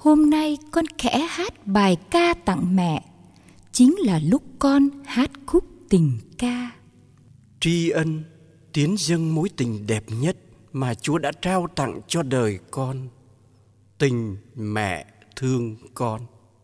Hôm nay con khẽ hát bài ca tặng mẹ, chính là lúc con hát khúc tình ca. Tri ân tiến dâng mối tình đẹp nhất mà Chúa đã trao tặng cho đời con, tình mẹ thương con.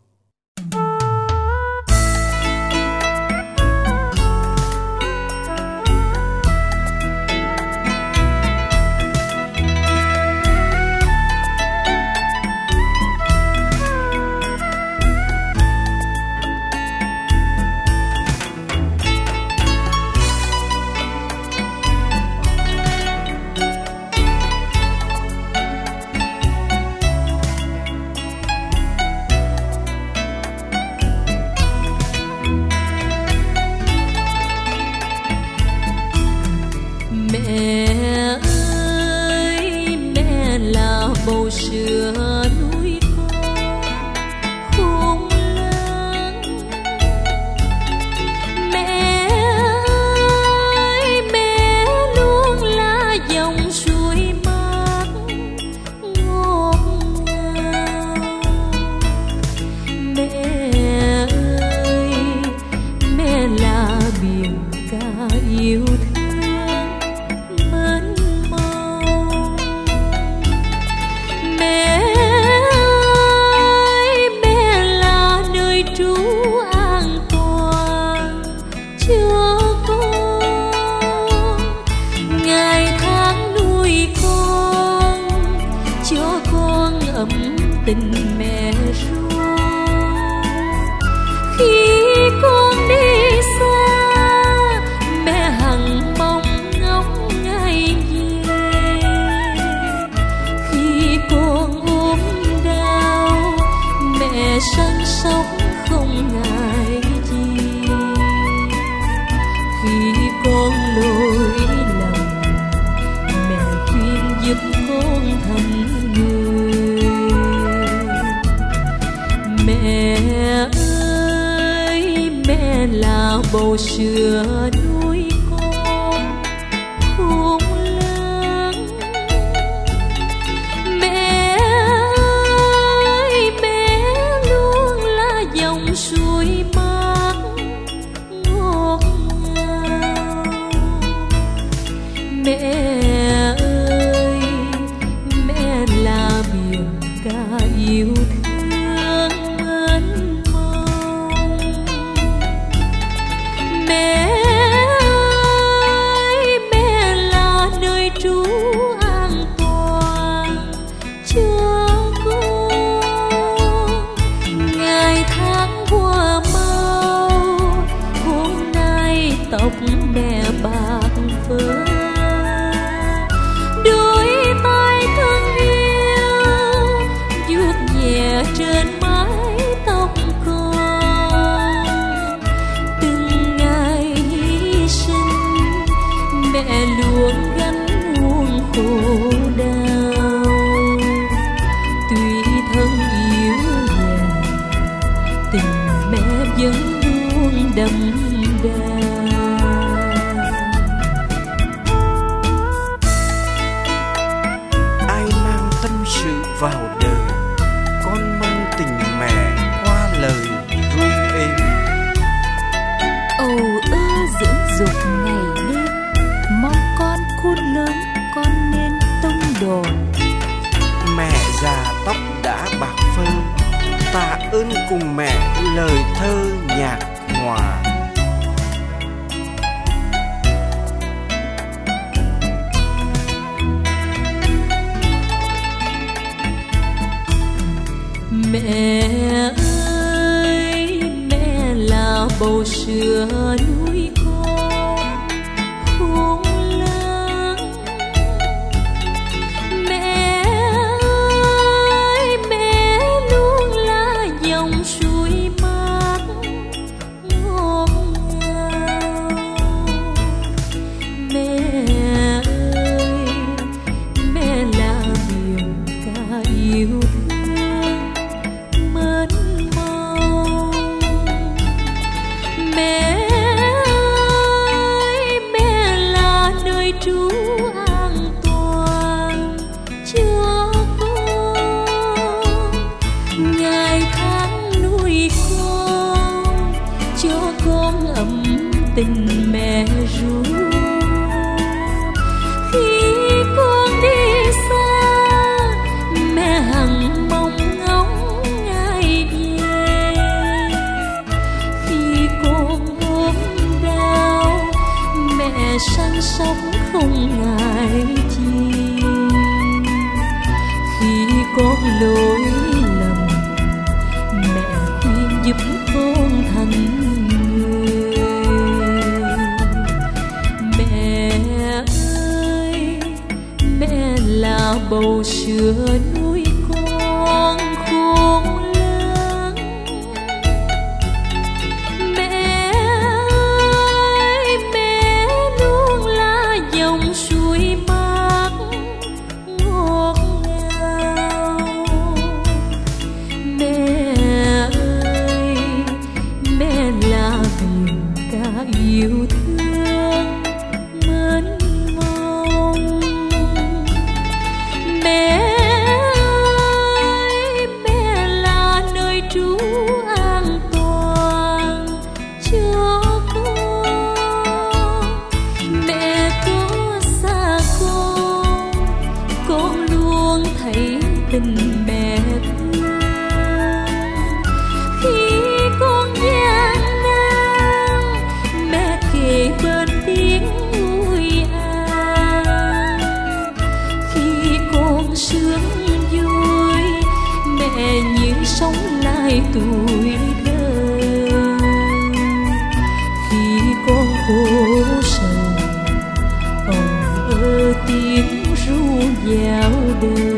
Bầu sữa nuôi con khôn lớn. Mẹ ơi, mẹ luôn là dòng suối mát ngọt ngào. Mẹ ơi, mẹ là biển cả yêu thương. Tình mẹ ru khi con đi xa, mẹ hằng mong ngóng ngày về. Khi con ốm đau, mẹ săn sóc không ngại gì. Khi con lỗi lầm, mẹ khuyên giúp con thành người. Mẹ ơi, mẹ là bầu sữa nuôi con khôn lớn. Mẹ ơi, mẹ luôn là dòng suối mát ngọt ngào. Mẹ ơi, mẹ là biển cả yêu thương. Tóc mẹ bạc phơ, đôi tay thân yêu vuốt nhẹ trên mái tóc con. Từng ngày hy sinh, mẹ luôn gánh muôn khổ đau. Tuy thân yếu dàng, tình mẹ vẫn luôn đậm đà. Vào đời, con mang tình mẹ qua lời ru êm. Âu ơ dưỡng dục ngày đêm, mong con khôn lớn con nên tông đồ. Mẹ già tóc đã bạc phơ, tạ ơn cùng mẹ lời thơ nhạc hòa. Mẹ ơi, mẹ là bầu sữa nuôi con khôn lớn. Mẹ ơi, mẹ luôn là dòng suối mát ngọt ngào. Mẹ ơi, mẹ là biển cả yêu thương. Mẹ ngày tháng nuôi con, cho con ấm tình mẹ ru. Khi con đi xa, mẹ hằng mong ngóng ngày về. Khi con ốm đau, mẹ săn sóc không ngại chi. Khi con lỗi lầm, mẹ khuyên giúp con thành người. Mẹ ơi, mẹ là bầu sữa nuôi con khôn lớn. Mẹ ơi, mẹ luôn là dòng suối mát ngọt ngào. Mẹ ơi, mẹ là biển cả yêu thương mến mong. Mẹ ơi, mẹ là nơi trú an toàn cho con. Mẹ có xa con luôn thấy tình mẹ thương. Khi con gian nan, mẹ kề bên tiếng vui an. Khi con sướng vui, mẹ như sống lại tuổi thơ. Khi con khổ sầu, tiếng ru vào đời.